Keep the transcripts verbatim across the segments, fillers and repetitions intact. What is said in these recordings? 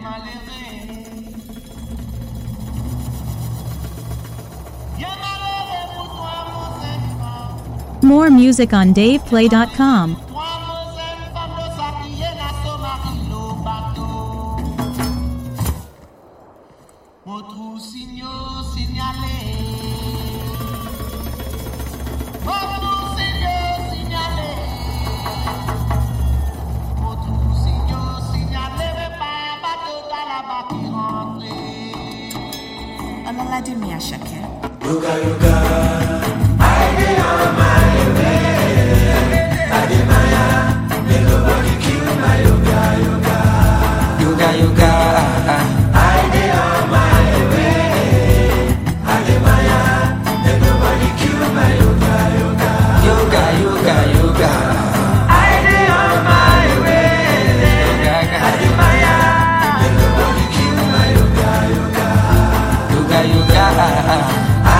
More music on dave play dot com. Yoga, yoga, I dey on my way. Ademaya, may nobody kill my yoga, yoga. Yoga, yoga, I dey on my way. Ademaya, may nobody kill my yoga, yoga. Yoga, yoga, yoga, I dey on my way. Ademaya, may nobody kill my yoga, yoga. Yoga, yoga.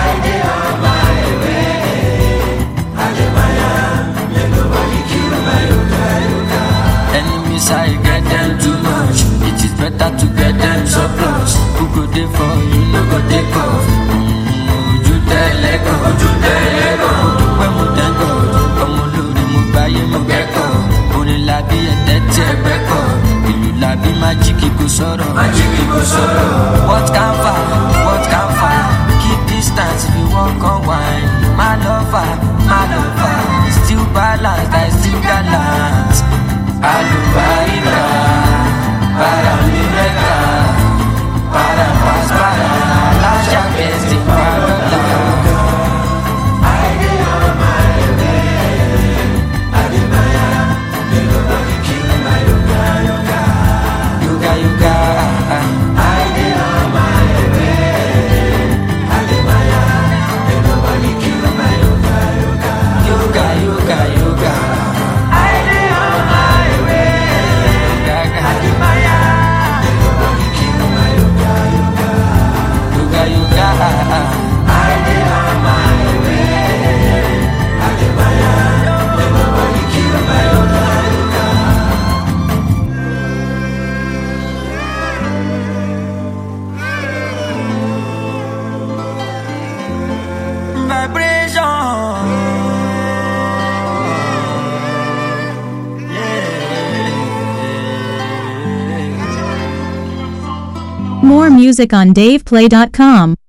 I get them too much. It is better to get them so close. Who go there for you? No go take off. Would you tell Lego? Would you tell Lego? When we thank God, come on, Lord, move by you, move back up. Only la be a dead check back up. You la be magic, go sorrow. Magic, go sorrow. What can fire? What can fire? Keep distance if you walk on wine. My lover, my lover. Still balanced, I still gallant. Alubarika, para mi beca, para paz, para la jaquete, para la. I dey on my way. Ademaya, may nobody kill my yoga, yoga. Yoga, yoga, I dey on my way. Ademaya, may nobody kill my yoga, yoga. Yoga, yoga, yoga. More music on dave play dot com.